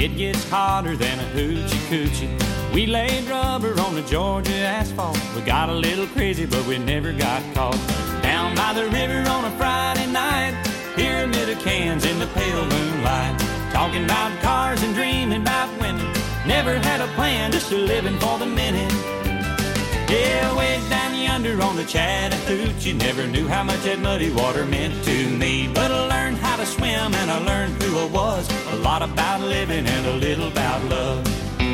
It gets hotter than a hoochie coochie. We laid rubber on the Georgia asphalt. We got a little crazy, but we never got caught. Down by the river on a Friday night, pyramid of cans in the pale moonlight. Talking about cars and dreaming about women. Never had a plan, just a living for the minute. Yeah, way down yonder on the Chattahoochee, never knew how much that muddy water meant to me. But I learned how to swim and I learned who I was. A lot about living and a little about love.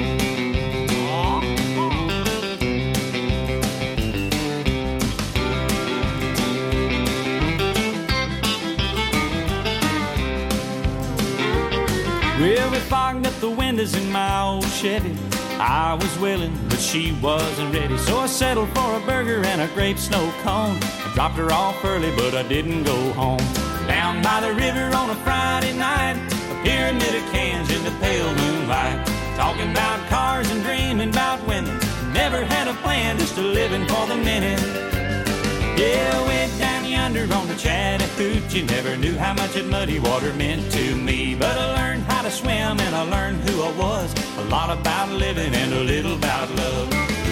Well, we fogged up the windows in my old Chevy. I was willing, but she wasn't ready. So I settled for a burger and a grape snow cone. I dropped her off early, but I didn't go home. Down by the river on a Friday night, a pyramid of cans in the pale moonlight. Talking about cars and dreaming about women. Never had a plan, just a living for the minute. Yeah, way down yonder on the Chattahoochee, never knew how much that muddy water meant to me. But I learned how to swim and I learned who I was. A lot about living and a little about love.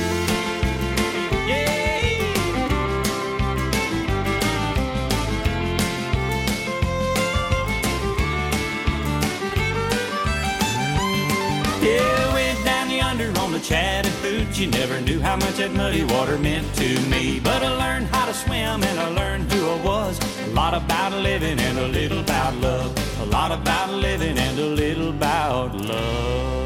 Yeah. Yeah, way down yonder on the Chattahoochee, never knew how much that muddy water meant to me. But I learned how to swim and I learned who I was. A lot about living and a little about love. A lot about living and a little about love.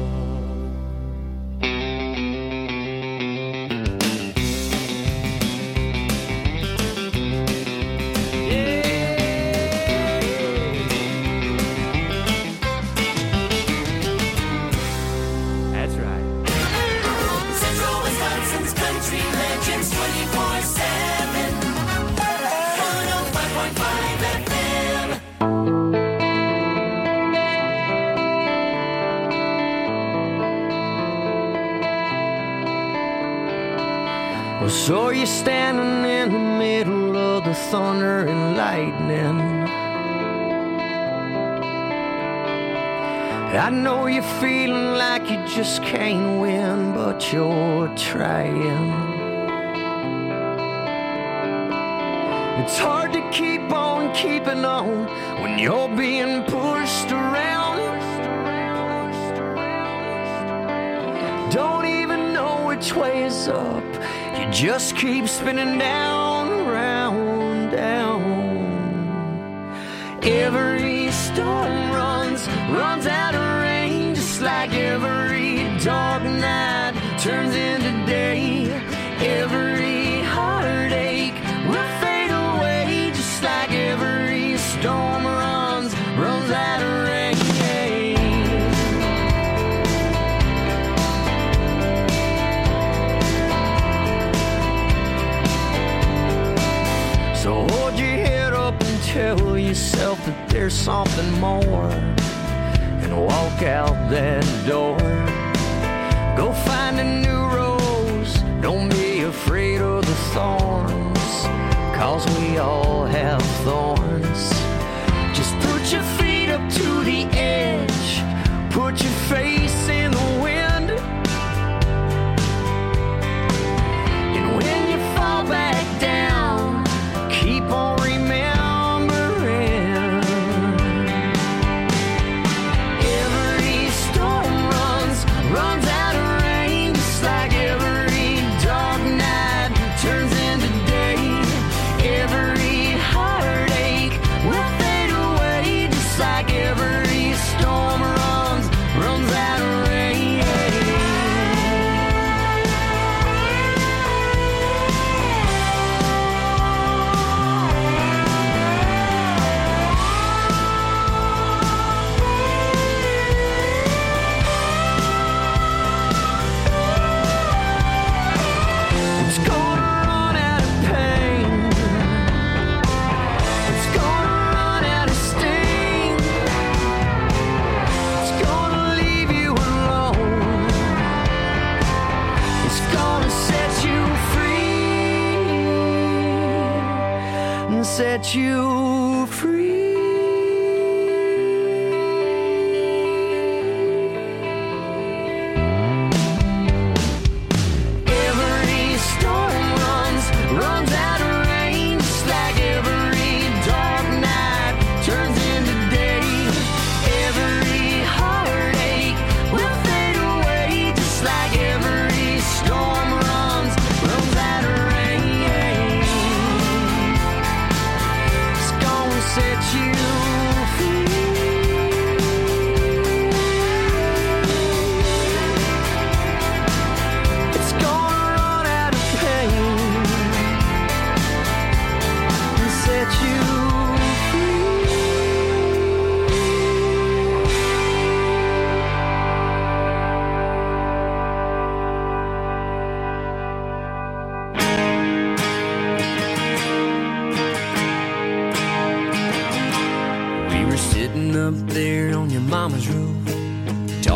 So you're standing in the middle of the thunder and lightning. I know you're feeling like you just can't win, but you're trying. It's hard to keep on keeping on when you're being pushed around. Don't even know which way is up. You just keep spinning down, round, down. Every storm runs out of rain, just like every dark night turns into day. Every heartache will fade away, just like every storm runs out of rain. So hold your head up and tell yourself that there's something more, and walk out that door. Go find a new rose, don't be afraid of the thorns, 'cause we all have thorns. Just put your feet up to the edge, put your face in the wind, and when you fall back down, keep on remembering. Every storm runs out of rain, just like every dark night turns into day. Every heartache will fade away, just like every storm runs out of rain. It's gonna run out of pain. It's gonna run out of sting. It's gonna leave you alone. It's gonna set you free and set you free.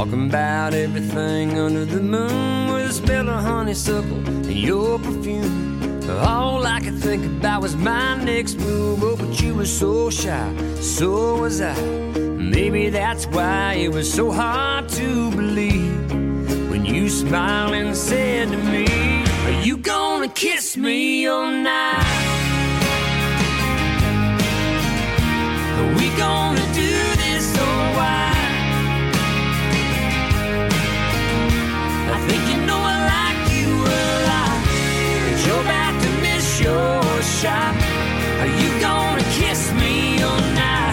talking about everything under the moon with a smell of honeysuckle and your perfume. All I could think about was my next move. Oh, but you were so shy, so was I. Maybe that's why it was so hard to believe when you smiled and said to me, are you gonna kiss me all night? Are we gonna do this or why? I think you know I like you a lot, but you're about to miss your shot. Are you gonna kiss me all night?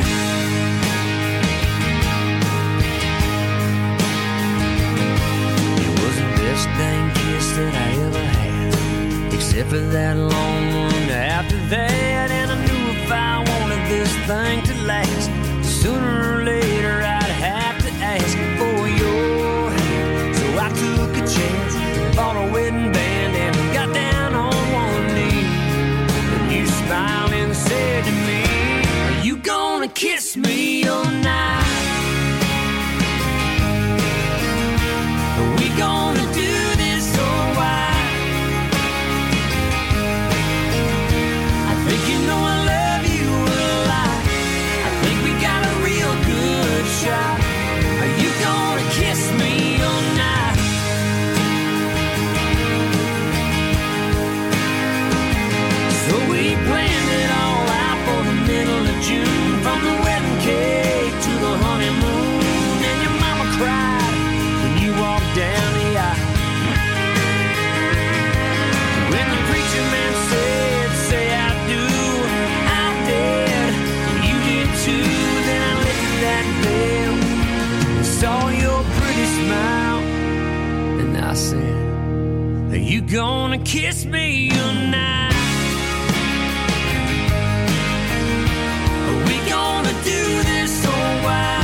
It was the best dang kiss that I ever had, except for that long one after that. And I knew if I wanted this thing to last, sooner or later I'd have to ask for your hand. So I took a chance, bought a wedding band, and got down on one knee. And you smiled and said to me, are you gonna kiss me all night? Are we gonna do this or why? I think you know I love you a lot. I think we got a real good shot. Are you gonna kiss me all night? So we planned it all out for the middle of June, from the wedding cake to the honeymoon. And your mama cried when you walked down the aisle. When the preacher man said, say I do, I did, you did too. Then I lifted that veil, saw your pretty smile, and I said, are you gonna kiss me tonight? Are we gonna do this or why?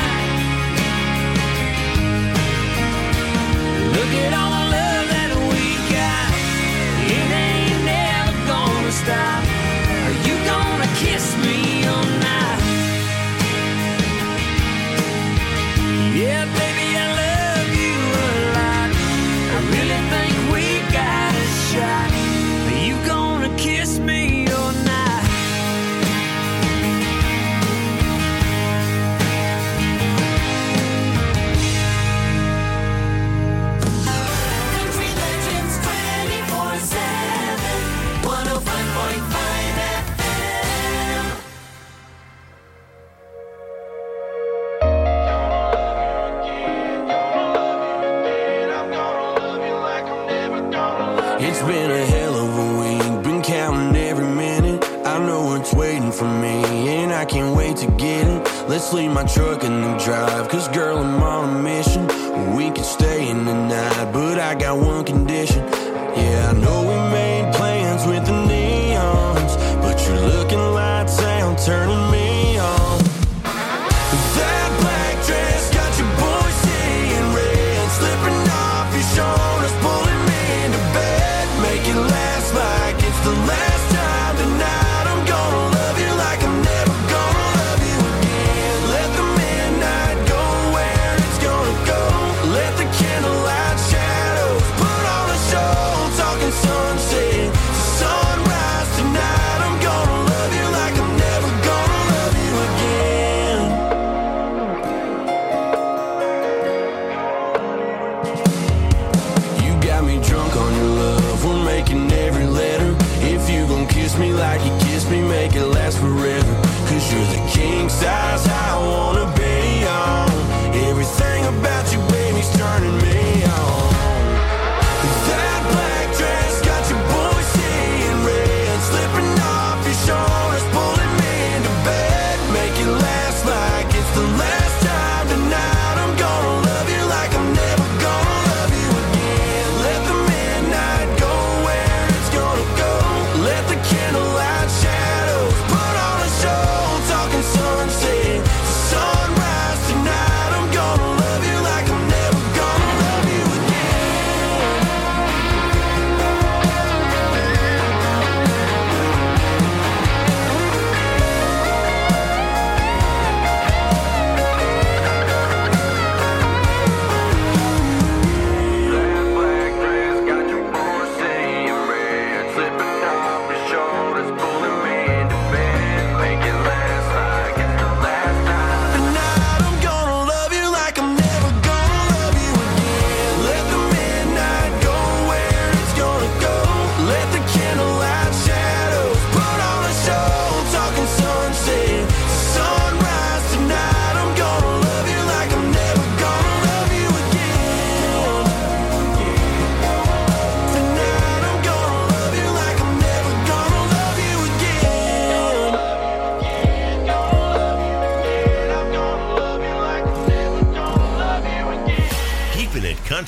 Look at all the love that we got, it ain't never gonna stop. Are you gonna kiss me all night? Yeah, baby, I love you a lot. I really think we got a shot. Are you gonna kiss me all night? Country Legends 24/7, 105.5 FM. It's been a hell of a week, been counting every minute. I know it's waiting for me, and I can't wait to get it. Let's leave my truck in the drive, cause girl, I'm on a mission. We could stay in the night, but I got one condition. Yeah, I know we made plans with the neons, but you're looking lights out, turning me on. That black dress got your boy seeing red, slipping off your shoulders, pulling me into bed. Make it last like it's the last time tonight. I'm gonna love you like I'm never gonna love you again. Let the midnight go where it's gonna go. Let the candlelight shadows put on a show.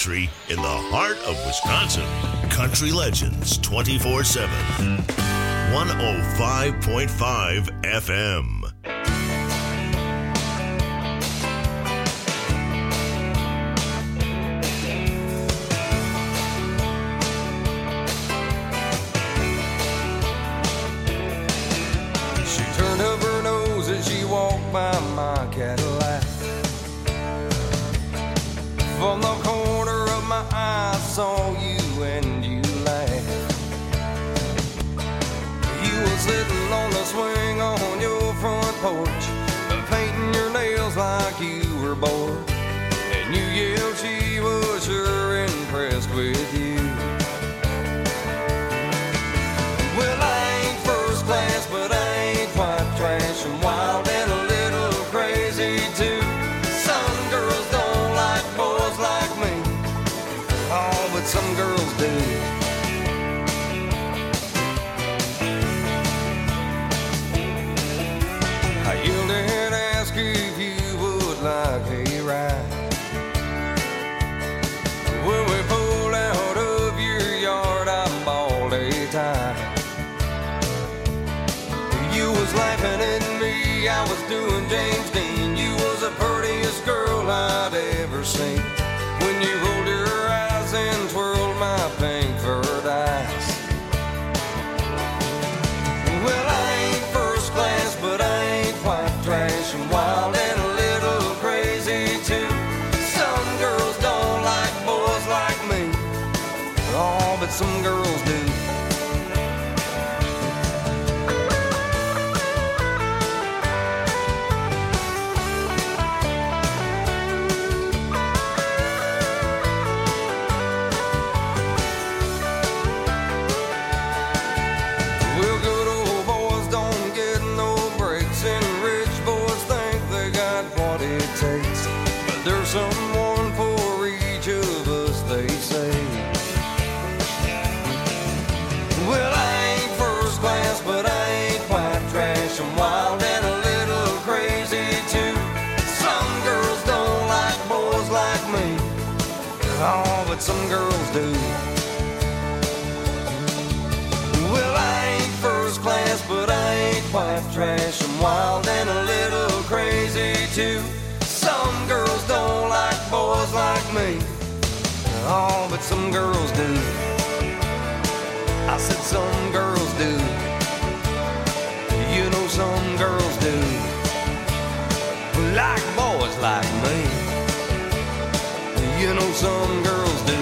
country in the heart of Wisconsin. Country Legends 24/7. 105.5 FM. She turned up her nose as she walked by my Cadillac. From the corner of my eye I saw you and you laughed. You were sitting on the swing on your front porch, painting your nails like you were bored. And you yelled she was sure impressed with you. Well, I ain't first class, but I ain't quite trash. I'm wild and a little crazy too. Some girls don't like boys like me. Oh, but some girls do. I yelled and asked if you would like a ride. When we pulled out of your yard, I bawled a tie. You was laughing at me, I was doing James Dean. You was the prettiest girl I'd ever seen. When you rolled your eyes and twirled my pink furred eyes. Well, I ain't first class, but I ain't quite trash. I'm wild and a little crazy too. Some girls don't like boys like me. Oh, but some girls do. Well, good old boys don't get no breaks, and rich boys think they got what it takes. But there's someone for each of us, they say. Well, I ain't first class, but I ain't quite trash. I'm wild and a little crazy too. Some girls don't like boys like me. Oh, but some girls do. Well, I ain't first class, but I ain't quite trash. I'm wild and a little crazy too. Some girls don't like boys like me. Oh, but some girls do. I said some girls do. You know some girls do. Like boys like me. You know some girls do.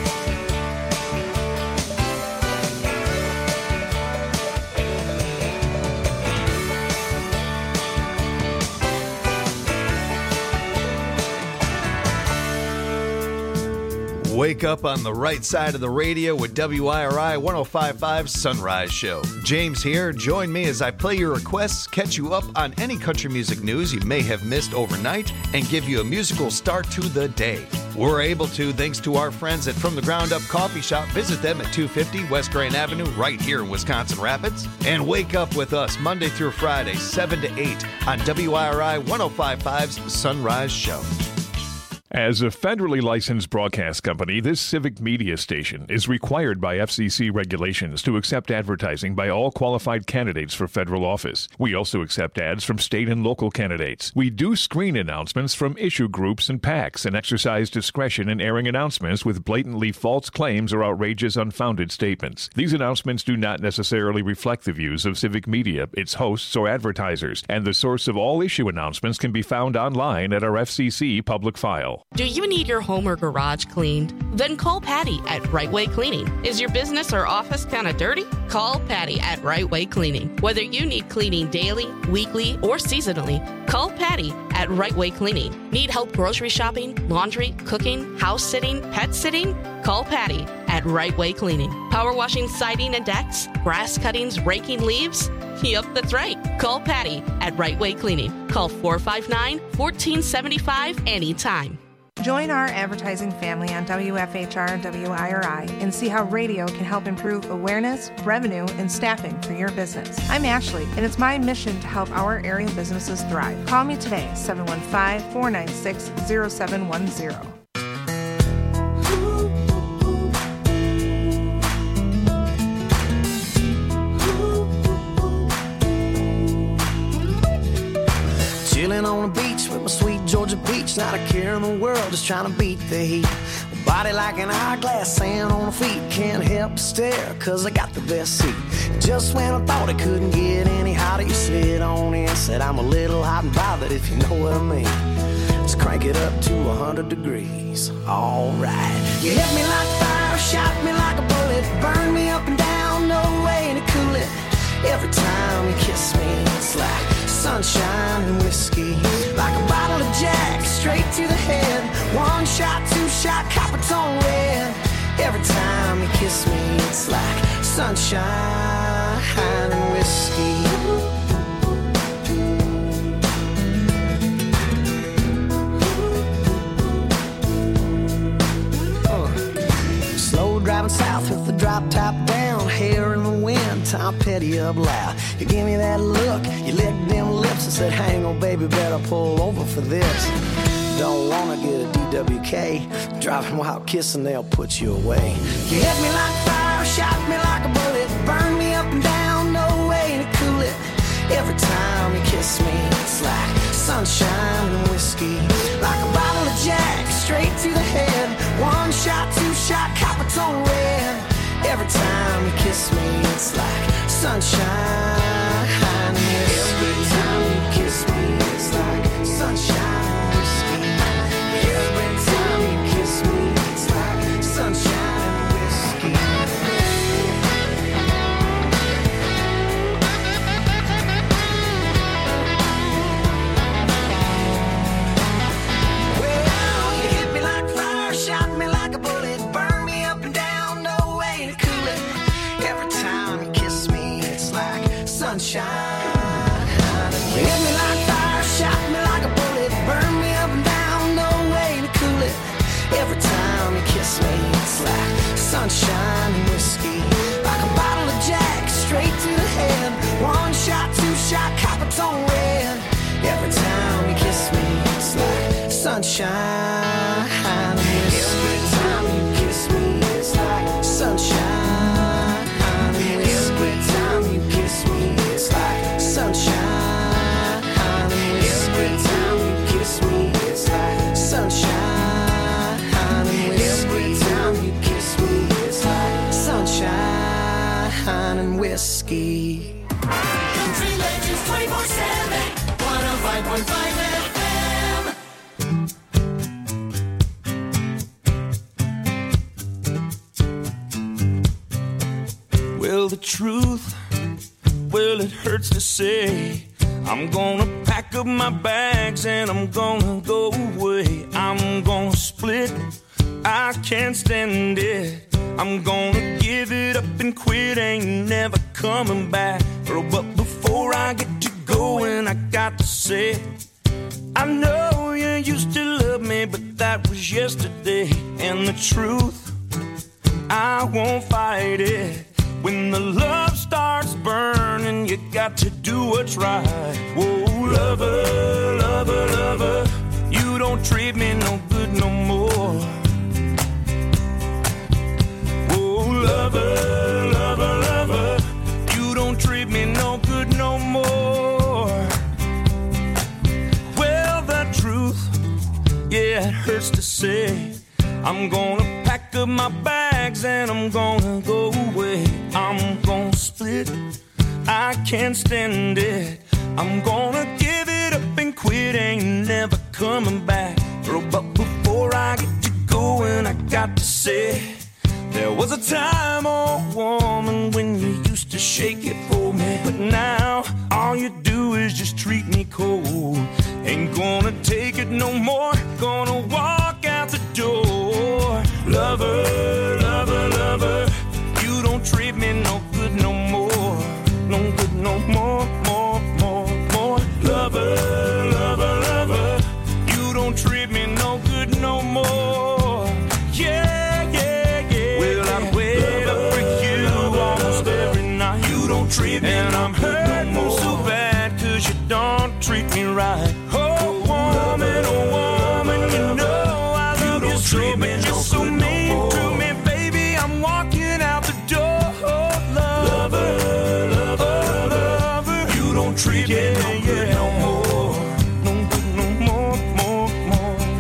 Wake up on the right side of the radio with WIRI 105.5 Sunrise Show. James here. Join me as I play your requests, catch you up on any country music news you may have missed overnight, and give you a musical start to the day. We're able to thanks to our friends at From the Ground Up Coffee Shop. Visit them at 250 West Grand Avenue right here in Wisconsin Rapids. And wake up with us Monday through Friday, 7 to 8 on WIRI 105.5's Sunrise Show. As a federally licensed broadcast company, this civic media station is required by FCC regulations to accept advertising by all qualified candidates for federal office. We also accept ads from state and local candidates. We do screen announcements from issue groups and PACs and exercise discretion in airing announcements with blatantly false claims or outrageous, unfounded statements. These announcements do not necessarily reflect the views of civic media, its hosts, or advertisers, and the source of all issue announcements can be found online at our FCC public file. Do you need your home or garage cleaned? Then call Patty at Right Way Cleaning. Is your business or office kind of dirty? Call Patty at Right Way Cleaning. Whether you need cleaning daily, weekly, or seasonally, call Patty at Right Way Cleaning. Need help grocery shopping, laundry, cooking, house sitting, pet sitting? Call Patty at Right Way Cleaning. Power washing siding and decks, grass cuttings, raking leaves? Yep, that's right. Call Patty at Right Way Cleaning. Call 459-1475 anytime. Join our advertising family on WFHR and WIRI and see how radio can help improve awareness, revenue, and staffing for your business. I'm Ashley, and it's my mission to help our area businesses thrive. Call me today, 715-496-0710. not a care in the world, just trying to beat the heat. Body like an hourglass, sand on the feet. Can't help but stare, cause I got the best seat. Just when I thought it couldn't get any hotter, you slid on in, said I'm a little hot and bothered, if you know what I mean. Let's crank it up to 100 degrees. Alright. You hit me like fire, shot me like a bullet, burn me up and down, no way to cool it. Every time you kiss me, it's like sunshine and whiskey. Like a bottle of Jack, straight to the head. One shot, two shot, Coppertone red. Every time you kiss me, it's like sunshine and whiskey. Slow driving south with the drop top down, hair in the wind, Tom Petty up loud. You give me that look, you licked them lips and said, hang on baby, better pull over for this. Don't wanna get a DWK, driving while kissing, they'll put you away. You hit me like fire, shot me like a bullet, burn me up and down, no way to cool it. Every time you kiss me, it's like sunshine and whiskey. Like a bottle of Jack, straight to the head. One shot, two shot, Coppertone red. Every time you kiss me, it's like sunshine and whiskey. Every time you kiss me, it's like sunshine and whiskey. Every time you kiss me, it's like sunshine and whiskey. Well, you hit me like fire, shot me like a bullet, burn me up and down, no way to cool it. Every time you kiss me, it's like sunshine. You hit me like fire, shot me like a bullet, burn me up and down, no way to cool it. Every time you kiss me, it's like sunshine and whiskey. Like a bottle of Jack, straight to the head. One shot, two shot, Coppertone red. Every time you kiss me, it's like sunshine and whiskey. Every time you kiss me, it's like sunshine and whiskey. Every time you kiss me, it's like sunshine and whiskey. Every time you kiss me, it's like sunshine and whiskey. Every time you kiss me, it's like sunshine and whiskey. Country Legends 24/7, 105.5 FM. Well, the truth, well, it hurts to say. I'm gonna pack up my bags and I'm gonna go away. I'm gonna split, I can't stand it. I'm gonna give it up and quit, ain't never coming back. Oh, but before I get to going, I got to say, I know you used to love me, but that was yesterday. And the truth, I won't fight it. When the love starts burning, you got to do what's right. Whoa, lover, lover, lover, you don't treat me no good no more. Whoa, lover, lover, lover, you don't treat me no good no more. Well, the truth, yeah, it hurts to say. I'm gonna pack up my bags and I'm gonna go away. I'm gonna split, I can't stand it. I'm gonna give it up and quit, ain't never coming back. Oh, but before I get to going, I got to say, there was a time, oh woman, when you used to shake it for me. But now, all you do is just treat me cold. Ain't gonna take it no more, gonna walk out the door. Lover, lover, lover, you don't treat me no good no more. No good no more, more, more, more. Lover, lover, lover, you don't treat me no good no more. Yeah, yeah, yeah. Well, I wait up for you almost every night. You don't treat me and I'm hurting no so bad, cause you don't treat me right. Oh, woman, you know I love you so, but you're so mean to me, baby. I'm walking out the door. Lover, lover, lover, you don't treat me no good no more. No good no more, more, more,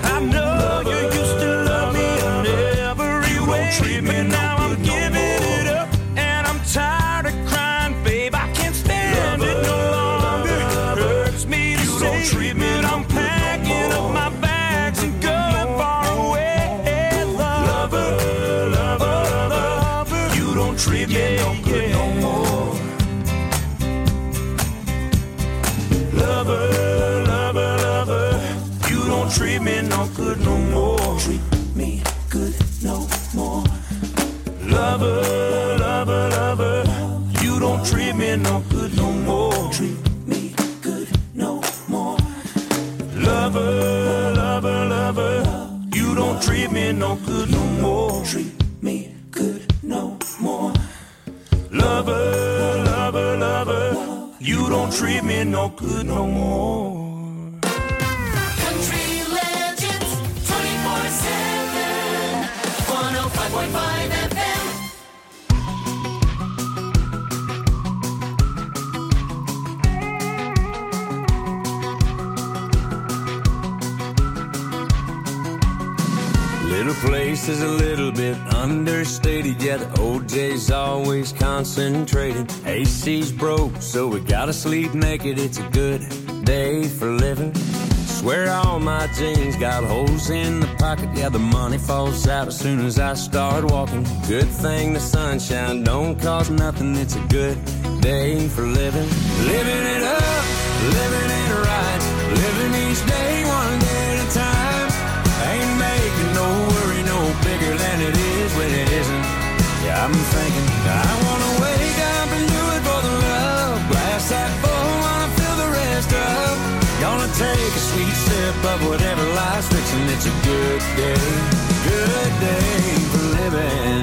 me no good no more. Lover, lover, lover, you don't treat me no good no more. Treat me good no more. Lover, lover, lover, you don't treat me no good no more. Treat me good no more. Lover, lover, lover, you don't treat me no good no more. Treat me good no more. Lover, lover, lover, you don't treat me no good no more. Country Legends 24/7 105.5 FM. Little place is a little bit understated, yeah, the OJ's always concentrated. AC's broke, so we gotta sleep naked. It's a good day for living. Swear all my jeans got holes in the pocket, yeah, the money falls out as soon as I start walking. Good thing the sunshine don't cost nothing. It's a good day for living. Living it up, living it right, living each day one day at a time. Ain't making no worry no bigger than it is when it isn't. Yeah, I'm thinking I wanna wake up and do it for the love. Glass that full, wanna fill the rest up. Gonna take a sweet sip of whatever life's fixing. It's a good day for living.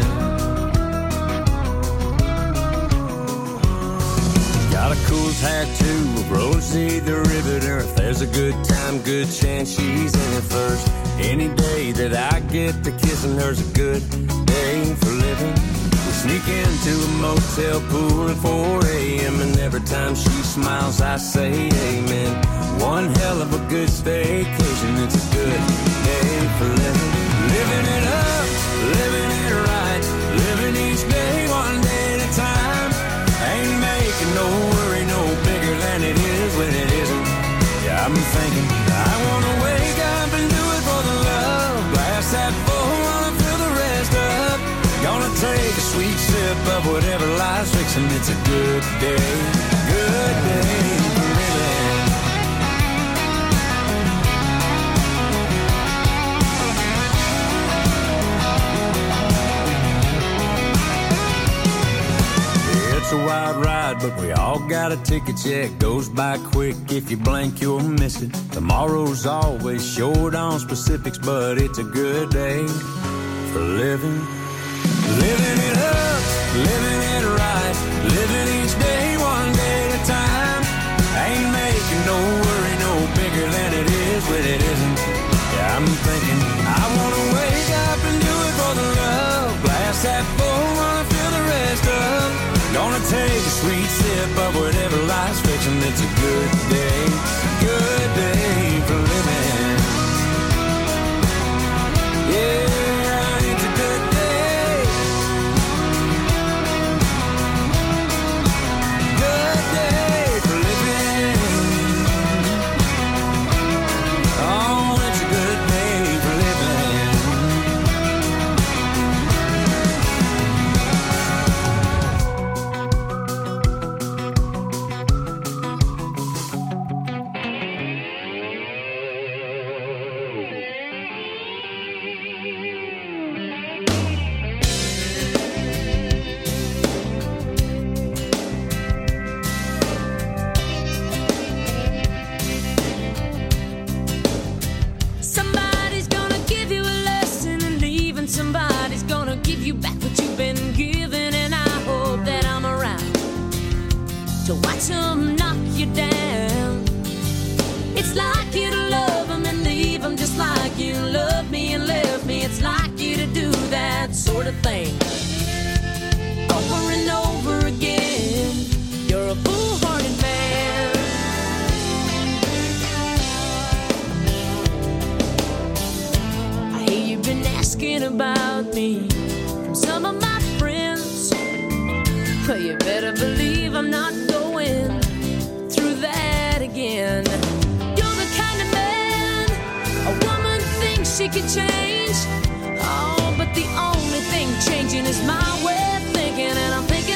Got a cool tattoo of Rosie the Riveter. If there's a good time, good chance she's in it first. Any day that I get to kissing her's a good day for living. We sneak into a motel pool at 4 a.m. and every time she smiles I say amen. One hell of a good staycation. It's a good day for living. Living it up, living it right, living each day one day at a time. Ain't making no worry no bigger than it is when it isn't. Yeah, I'm thinking I wanna wake up and do it for the love. Glass that full, wanna fill the rest up. Gonna take a sweet sip of whatever life's fixing. It's a good day for living. It's a wild ride, but we all got a ticket, yeah. It goes by quick, if you blink you'll miss it. Tomorrow's always short on specifics, but it's a good day for living. Living it up, living it right, living each day one day at a time. Ain't making no worry no bigger than it is when it isn't. Yeah, I'm thinking I wanna wake up and do it for the love. Glass that full, wanna fill the rest up. Gonna take a sweet sip of whatever life's fixing. It's a good day for living. Yeah, it's a good day. Good day for living. Oh, it's a good day for living. Somebody's gonna give you a lesson and leave, and somebody's gonna give you back what you've been given. And I hope that I'm around to watch them knock you down. It's like you to love them and leave them, just like you love me and left me. It's like you to do that sort of thing over and over again. You're a foolhardy man. I hear you've been asking about me from some of my friends. Well, you better believe I'm not going through that again. You're the kind of man a woman thinks she could change. Oh, but the only thing changing is my way of thinking. And I'm thinking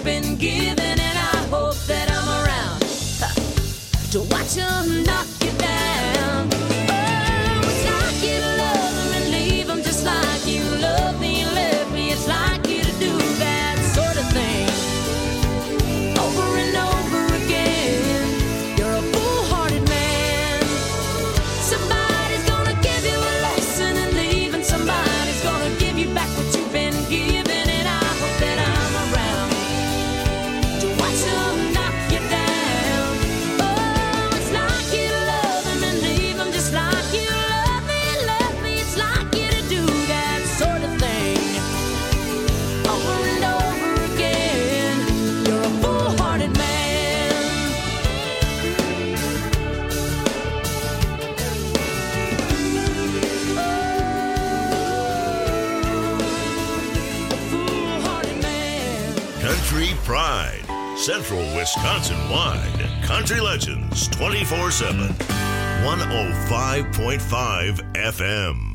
been given, and I hope that I'm around to watch them knock you down. Oh, it's like you to love them and leave them just like you love me and left me. It's like you to do that sort of thing over and over again. You're a foolhardy man. Somebody's gonna give you a lesson and leave, and somebody's gonna give you back what you've been given, and I hope that I'm around to watch them knock you down. Oh, it's like you to love them and leave them just like you love me and left me. It's like you to do that sort of thing over and over again. You're a foolhardy man. Foolhardy man. Country Pride, Central Wisconsin-wide. Country Legends 24/7. 105.5 FM.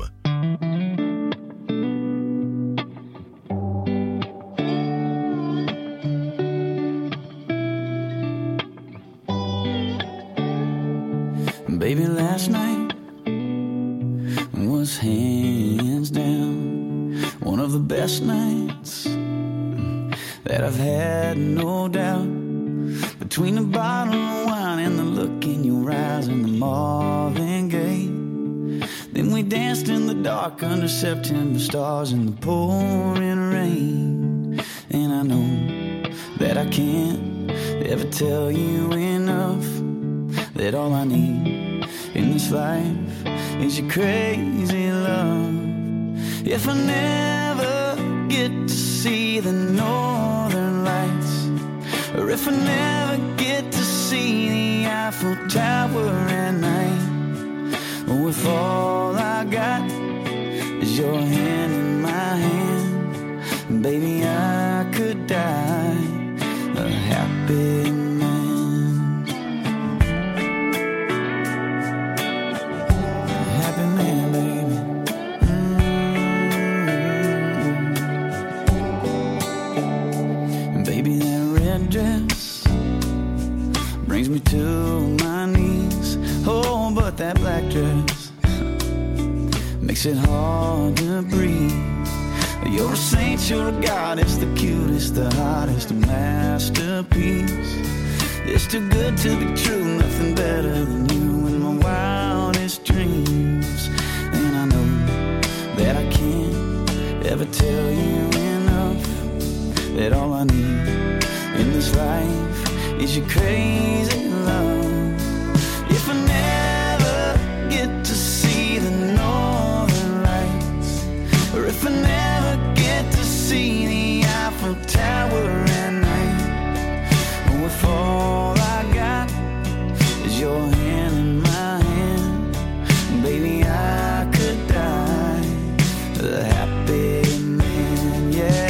Baby, last night was hands down one of the best nights that I've had, no doubt. Between the bottle of wine and the look in your eyes and the Marvin Gaye, then we danced in the dark under September stars in the pouring rain. And I know that I can't ever tell you enough that all I need in this life is your crazy love. If I never get to see the northern lights, or if I never get to see the Eiffel Tower at night, or if all I got is your hand in my hand, baby, I could die a happy man. Dress brings me to my knees. Oh, but that black dress makes it hard to breathe. You're a saint, you're a goddess, the cutest, the hottest, a masterpiece. It's too good to be true, nothing better than you in my wildest dreams. And I know that I can't ever tell you enough that all I need in this life is your crazy love. If I never get to see the northern lights, or if I never get to see the Eiffel Tower at night, or if all I got is your hand in my hand, baby, I could die a happy man, yeah.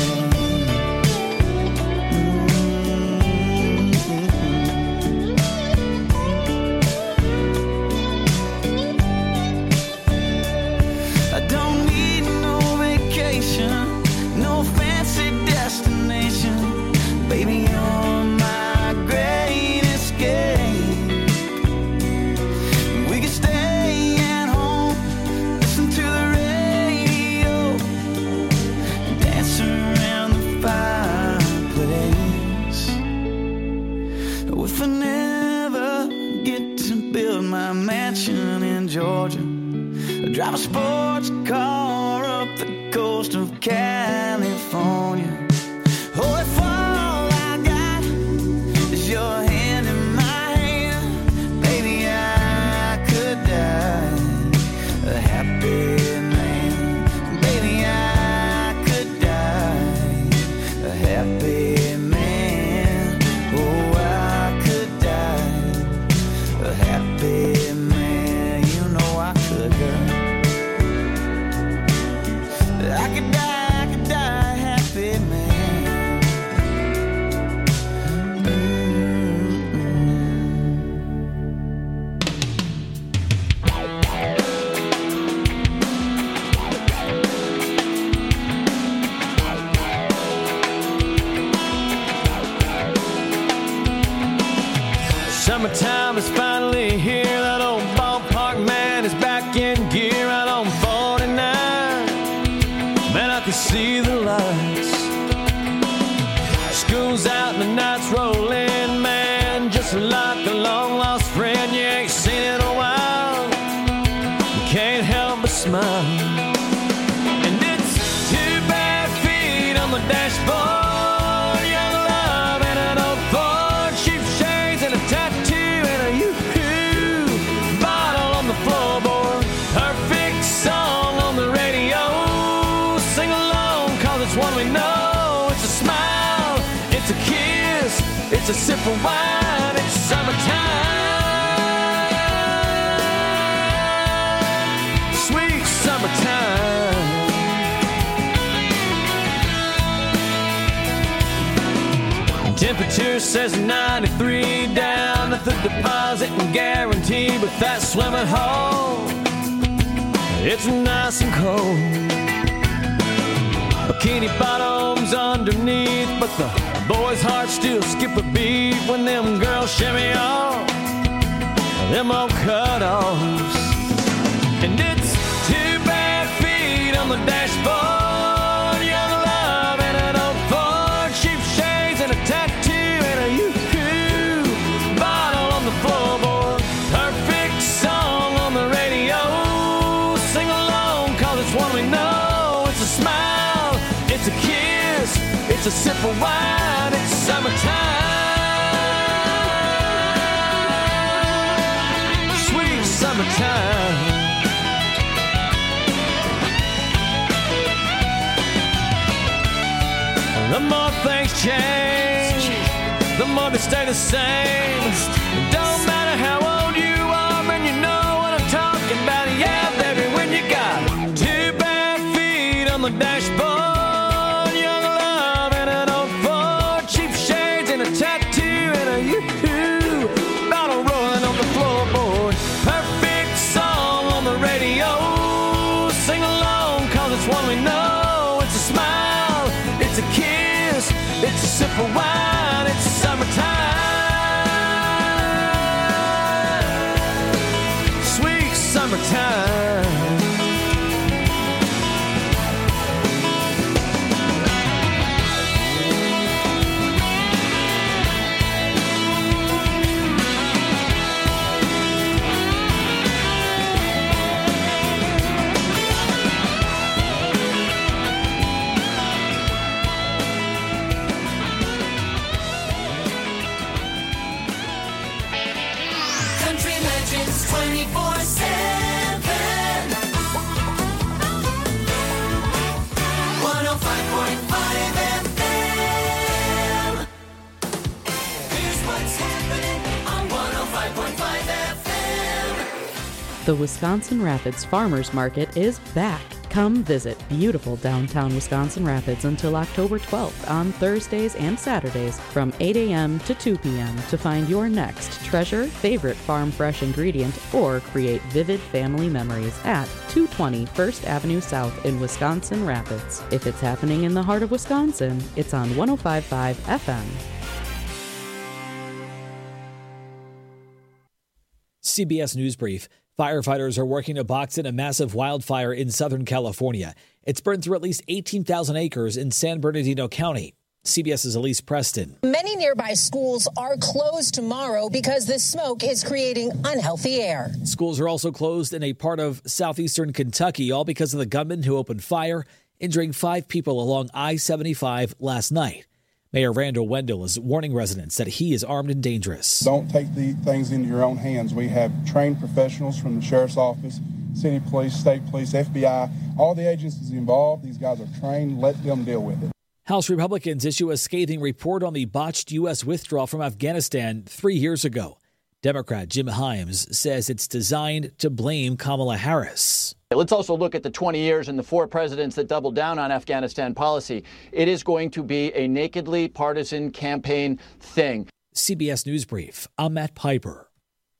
No fancy destination, baby, you're my great escape. We could stay at home, listen to the radio, dance around the fireplace. If I never get to build my mansion in Georgia, drive a sports car up the coast of California. Oh, if all I got is your hand in my hand, baby, I could die a happy man. Baby, I could die a happy man. Oh, I could die a happy man. You know I could, girl. I could die a happy man. Summertime is finally here. That old ballpark man is back in gear out on 49. Man, I can see the lights. School's out and the night's rolling, man. Just like a long-lost friend you ain't seen in a while. You can't help but smile. And it's 2 bare feet on the dashboard. It's a sip of wine, it's summertime, sweet summertime. Temperature says 93 down at the deposit and guarantee, but that swimming hole, it's nice and cold. Bikini bottoms underneath, but the boys' hearts still skip a beat when them girls shimmy off them old cut-offs. And it's 2 bare feet on the dashboard, young love and an old Ford, cheap shades and a tattoo and a yoo-hoo bottle on the floorboard. Perfect song on the radio, sing along 'cause it's one we know. It's a smile, it's a kiss, it's a sip of wine, it's summertime, sweet summertime. The more things change, the more they stay the same. It don't matter how old you are, man, you know what I'm talking about. Yeah, baby, when you got 2 bare feet on the dashboard, it's a sip of wine, it's summertime, sweet summertime. The Wisconsin Rapids Farmers Market is back. Come visit beautiful downtown Wisconsin Rapids until October 12th on Thursdays and Saturdays from 8 a.m. to 2 p.m. to find your next treasure, favorite farm fresh ingredient, or create vivid family memories at 220 First Avenue South in Wisconsin Rapids. If it's happening in the heart of Wisconsin, it's on 105.5 FM. CBS News Brief. Firefighters are working to box in a massive wildfire in Southern California. It's burned through at least 18,000 acres in San Bernardino County. CBS's Elise Preston. Many nearby schools are closed tomorrow because the smoke is creating unhealthy air. Schools are also closed in a part of southeastern Kentucky, all because of the gunman who opened fire, injuring 5 people along I-75 last night. Mayor Randall Wendell is warning residents that he is armed and dangerous. Don't take the things into your own hands. We have trained professionals from the Sheriff's Office, City Police, State Police, FBI, all the agencies involved. These guys are trained. Let them deal with it. House Republicans issue a scathing report on the botched U.S. withdrawal from Afghanistan 3 years ago. Democrat Jim Himes says it's designed to blame Kamala Harris. Let's also look at the 20 years and the 4 presidents that doubled down on Afghanistan policy. It is going to be a nakedly partisan campaign thing. CBS News Brief. I'm Matt Piper.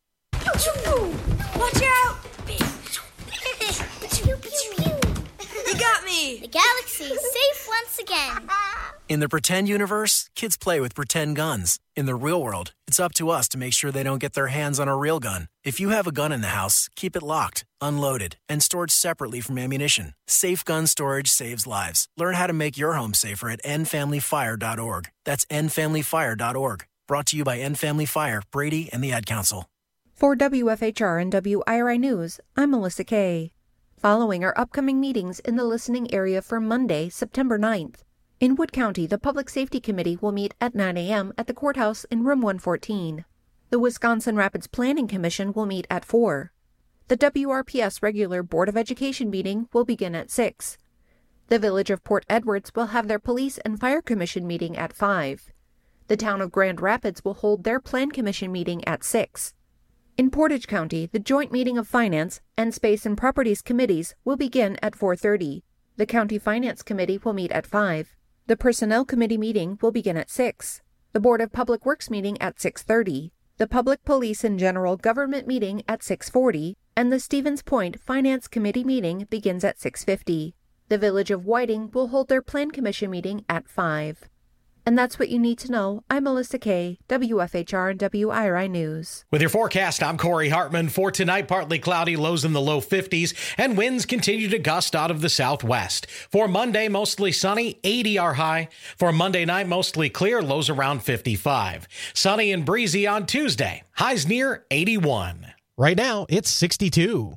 Watch out! You got me! The galaxy is safe once again. In the pretend universe, kids play with pretend guns. In the real world, it's up to us to make sure they don't get their hands on a real gun. If you have a gun in the house, keep it locked, unloaded, and stored separately from ammunition. Safe gun storage saves lives. Learn how to make your home safer at endfamilyfire.org. That's endfamilyfire.org. Brought to you by End Family Fire, Brady, and the Ad Council. For WFHR and WIRI News, I'm Melissa Kay. Following our upcoming meetings in the listening area for Monday, September 9th. In Wood County, the Public Safety Committee will meet at 9 a.m. at the courthouse in Room 114. The Wisconsin Rapids Planning Commission will meet at 4. The WRPS regular Board of Education meeting will begin at 6. The Village of Port Edwards will have their Police and Fire Commission meeting at 5. The Town of Grand Rapids will hold their Plan Commission meeting at 6. In Portage County, the joint meeting of Finance and Space and Properties Committees will begin at 4:30. The County Finance Committee will meet at 5. The Personnel Committee meeting will begin at 6. The Board of Public Works meeting at 6:30. The Public Police and General Government meeting at 6:40. And the Stevens Point Finance Committee meeting begins at 6:50. The Village of Whiting will hold their Plan Commission meeting at 5. And that's what you need to know. I'm Melissa Kay, WFHR and WIRI News. With your forecast, I'm Corey Hartman. For tonight, partly cloudy, lows in the low 50s, and winds continue to gust out of the southwest. For Monday, mostly sunny, 80 our high. For Monday night, mostly clear, lows around 55. Sunny and breezy on Tuesday, highs near 81. Right now, it's 62.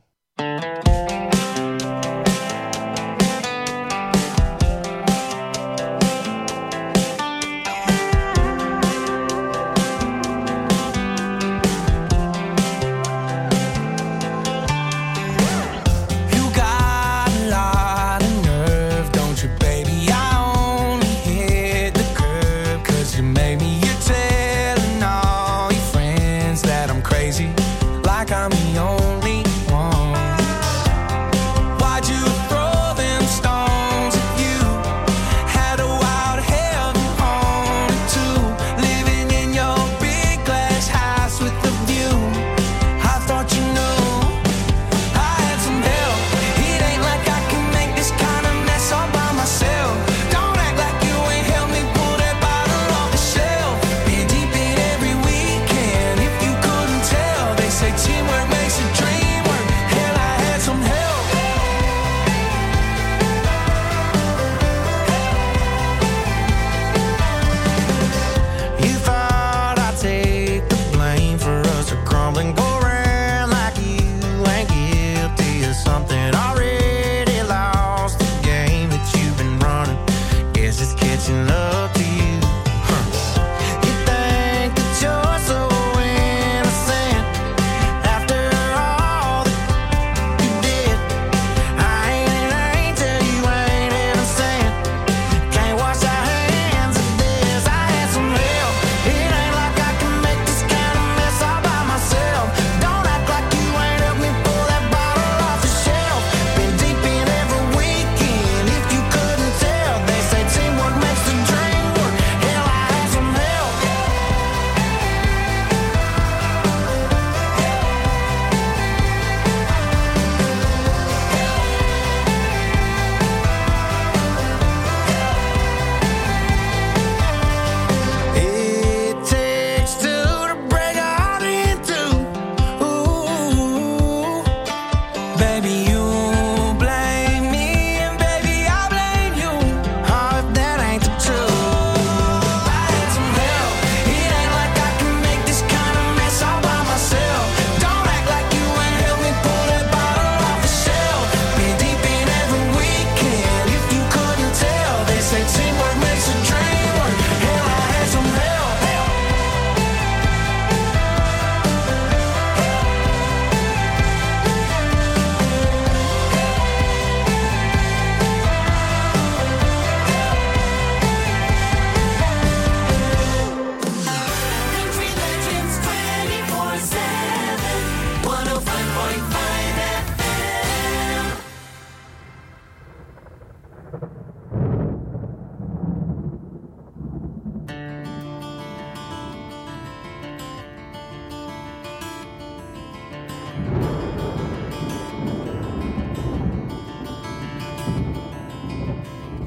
Teamwork makes a dream.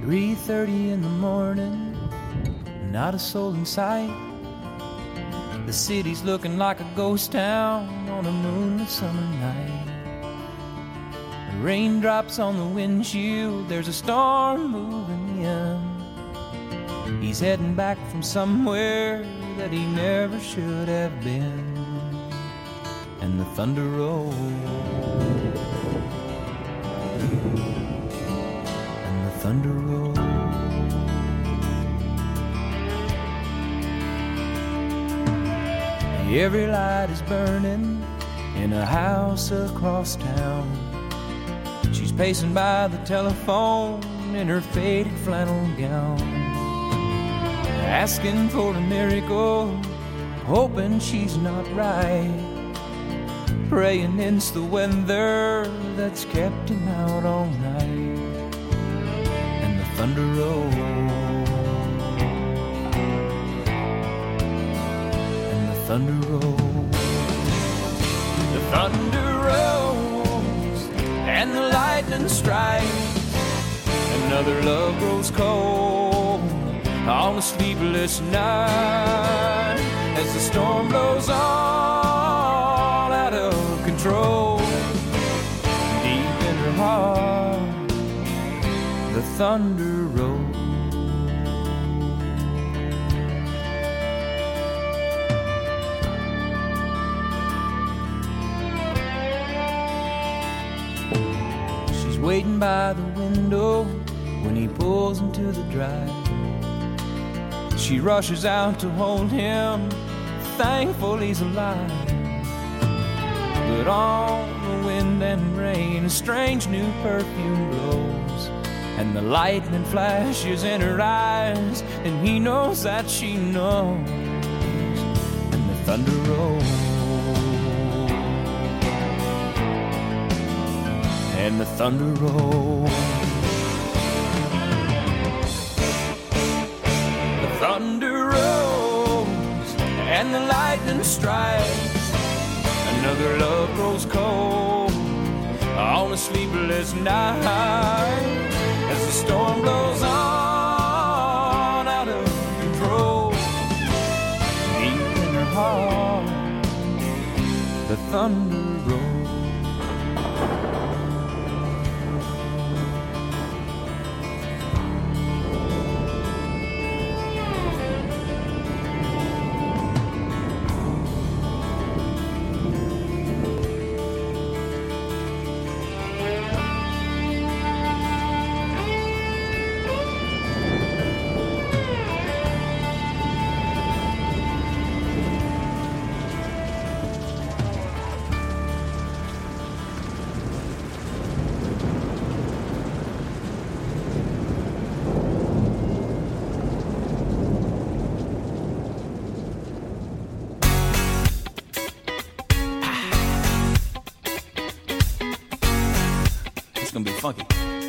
3:30 in the morning, not a soul in sight. The city's looking like a ghost town on a moonlit summer night. The raindrops on the windshield, there's a storm moving in. He's heading back from somewhere that he never should have been. And the thunder rolls, and the thunder rolls. Every light is burning in a house across town. She's pacing by the telephone in her faded flannel gown, asking for a miracle, hoping she's not right, praying it's the weather that's kept him out all night. And the thunder rolls, and the thunder rolls, the thunder rolls, and the lightning strikes. Another love grows cold on a sleepless night as the storm blows all out of control. Deep in her heart, the thunder rolls. She's waiting by the window when he pulls into the drive. She rushes out to hold him, thankful he's alive. But on the wind and rain, a strange new perfume blows, and the lightning flashes in her eyes, and he knows that she knows. And the thunder rolls, and the thunder rolls. Thunder rolls and the lightning strikes. Another love grows cold on a sleepless night as the storm blows on out of control. Deep in her heart, the thunder rolls. Funky.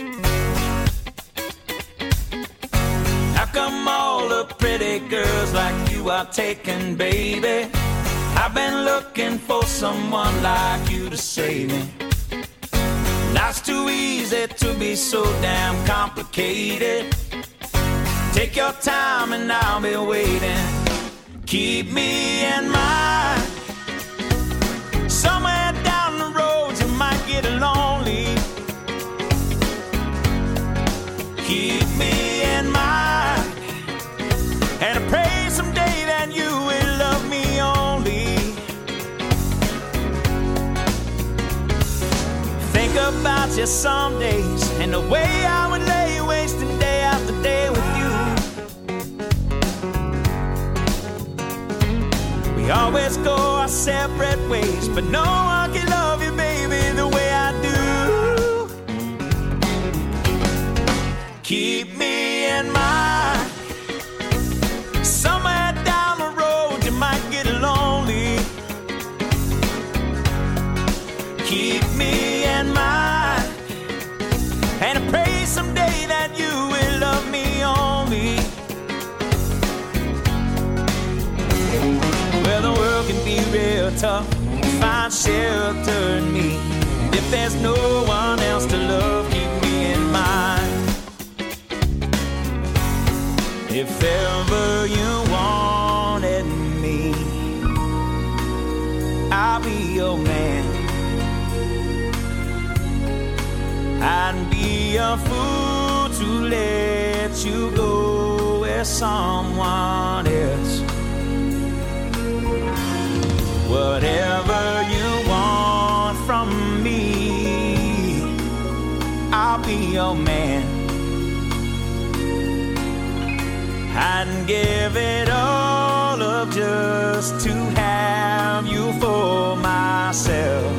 How come all the pretty girls like you are taken, baby? I've been looking for someone like you to save me. Now it's too easy to be so damn complicated. Take your time and I'll be waiting. Keep me in mind. Somewhere down the road you might get lonely. Keep me in mind, and I pray someday that you will love me only. Think about you some days and the way I would lay wasting day after day with you. We always go our separate ways, but no one can love you, baby, the way I do. Keep me in mind. Somewhere down the road you might get lonely. Keep me in mind, and I pray someday that you will love me only. Well, the world can be real tough. Find shelter in me. If there's no one else to love, keep me in mind. If ever you wanted me, I'll be your man. I'd be a fool to let you go with someone else. Whatever you want from me, I'll be your man. I'd give it all up just to have you for myself.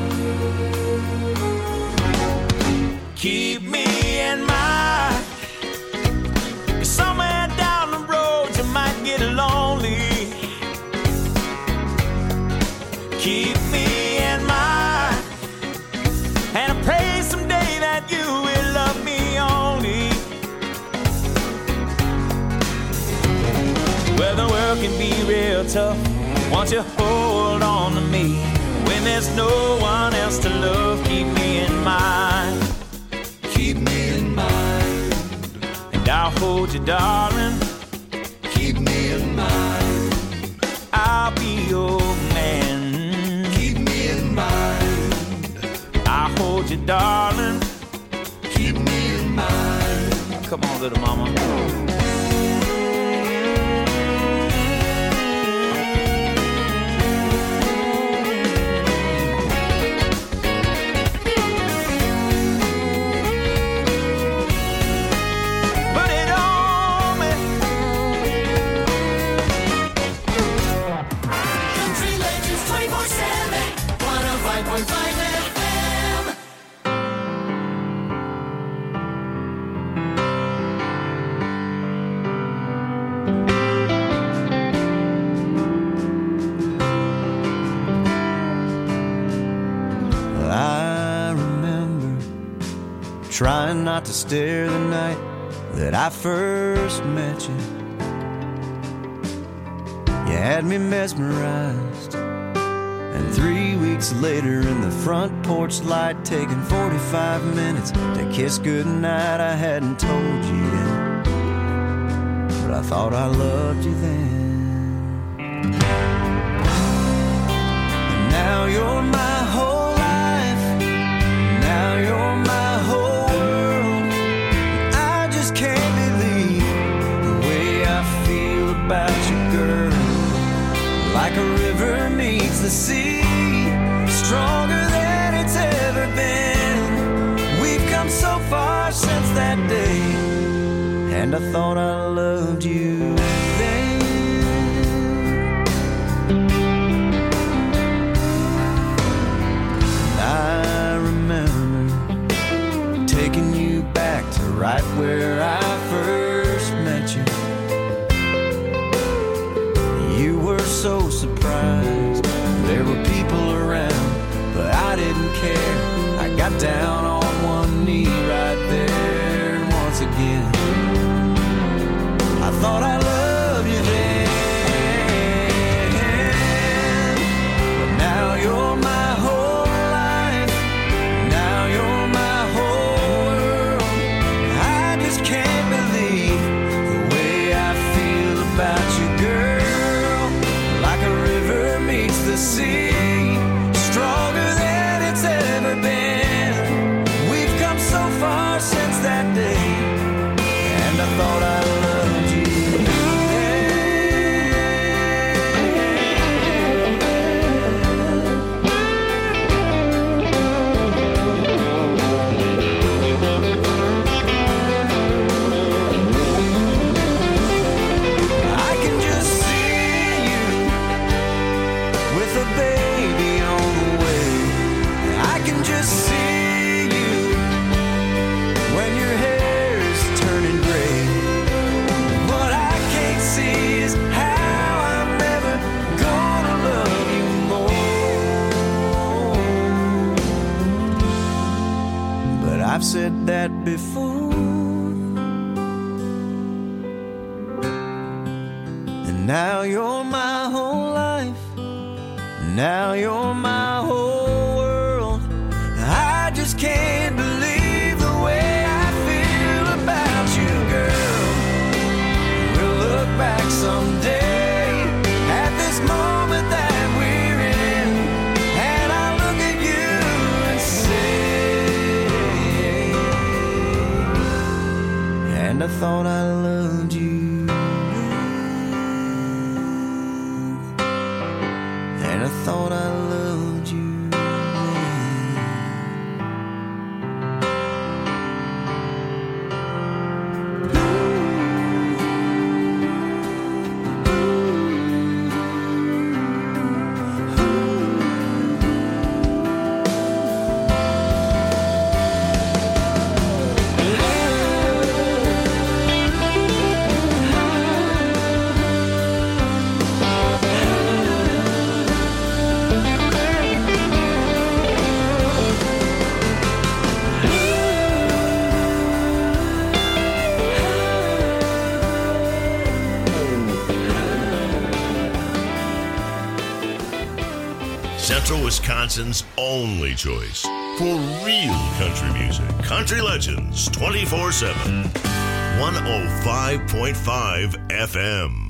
Keep me in mind. Somewhere down the road you might get lonely. Keep me in mind, and I pray someday that you will love me only. Well, the world can be real tough. Won't you hold on to me when there's no one else to love? Keep me in mind. Keep me in mind, and I'll hold you, darling. Keep me in mind. I'll be your man. Keep me in mind. I'll hold you, darling. Keep me in mind. Come on, little mama. Trying not to stare the night that I first met you. You had me mesmerized, and 3 weeks later in the front porch light, taking 45 minutes to kiss goodnight. I hadn't told you yet, but I thought I loved you then. And now you're my whole life. Now you're my whole about you, girl. Like a river meets the sea, stronger than it's ever been. We've come so far since that day, and I thought I loved you then. I remember taking you back to right where I first met you. So surprised there were people around, but I didn't care. I got down on one knee right there, and once again I thought I loved you then. But now you're my whole life. Now you're my whole world. I just can't believe the way I feel about you, girl. The sea, stronger than it's ever been. We've come so far since that day, and I thought I loved you I've said that before, and now you're my whole life. Now you're my whole world. I just can't believe the way I feel about you, girl. We'll Wisconsin's only choice for real country music. Country Legends 24/7. 105.5 FM.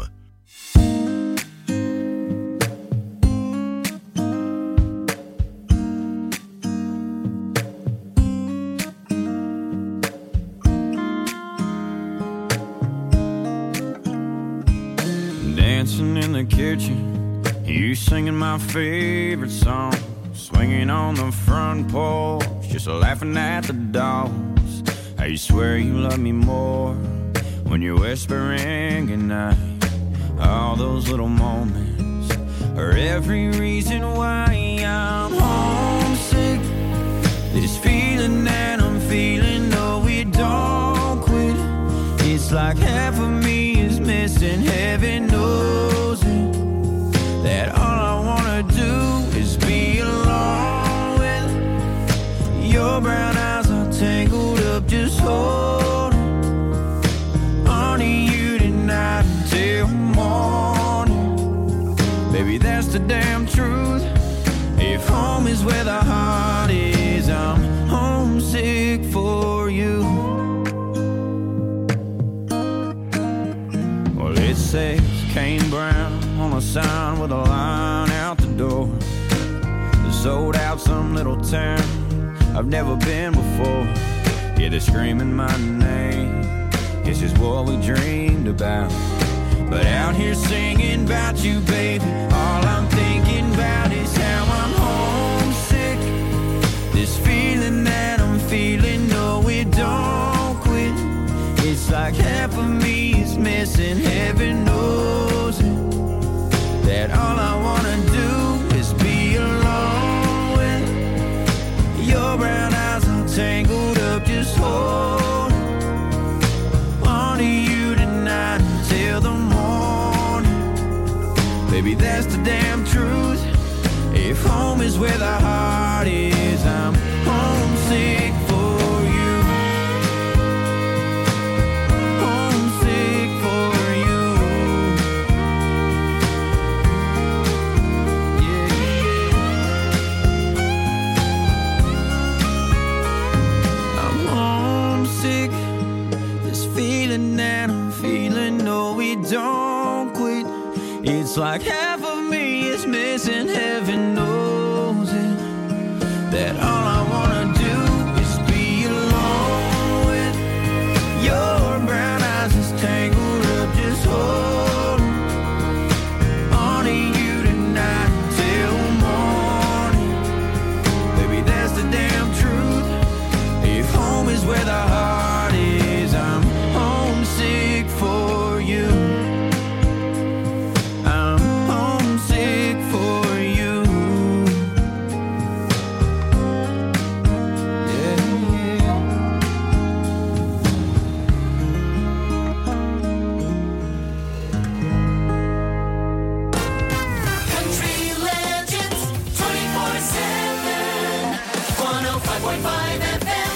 Dancing in the kitchen, you singing my favorite song, swinging on the front porch, just laughing at the dogs. How you swear you love me more when you're whispering goodnight. All those little moments are every reason why I'm homesick. This feeling that I'm feeling, no, it don't quit. It's like half of me is missing, heaven knows it. That all I wanna do is be alone with your brown eyes are tangled up, just holding on to you tonight until morning. Baby, that's the damn truth. If home is where the heart is, I'm homesick for you. Well, it says Kane Brown on a sign with a line out the door. Sold out some little town I've never been before. Yeah, they're screaming my name. This is what we dreamed about. But out here singing about you, baby, all I'm thinking about is how I'm homesick. This feeling that I'm feeling, no, it don't quit. It's like half of me is missing, heaven knows it. That all I wanna do is be alone with your brown eyes are tangled up, just hold on to you tonight until the morning. Baby, that's the damn truth. If home is where the heart is, I'm homesick for you. Homesick for you. That I'm feeling, no, we don't quit. It's like half of me is missing, heaven knows it. That all I wanna do is be alone with your brown eyes is tangled up, just holding on to you tonight till morning. Baby, that's the damn truth. If home is where the heart is, I'm homesick for you. I'm homesick for you. Yeah, yeah. Country Legends 24/7. 105.5 FM.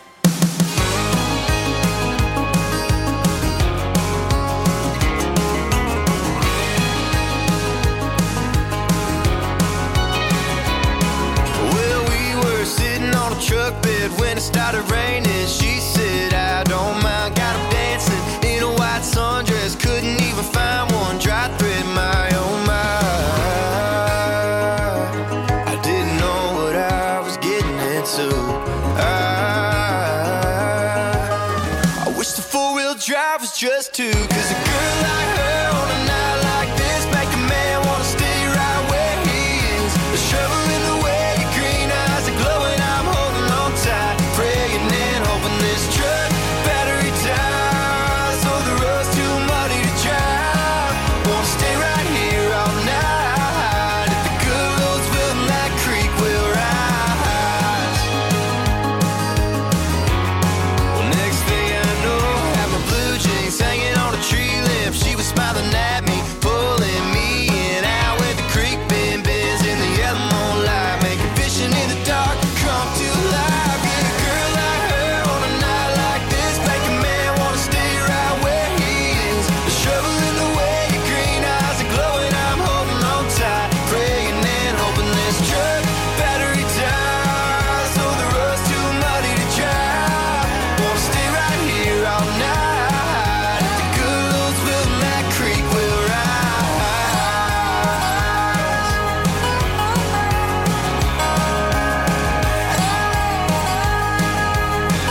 Truck bed when it started raining. She said, I don't mind. Got him dancing in a white sundress. Couldn't even find one dry thread. My oh my, I didn't know what I was getting into. I wish the four-wheel drive was just two, 'cause a girl like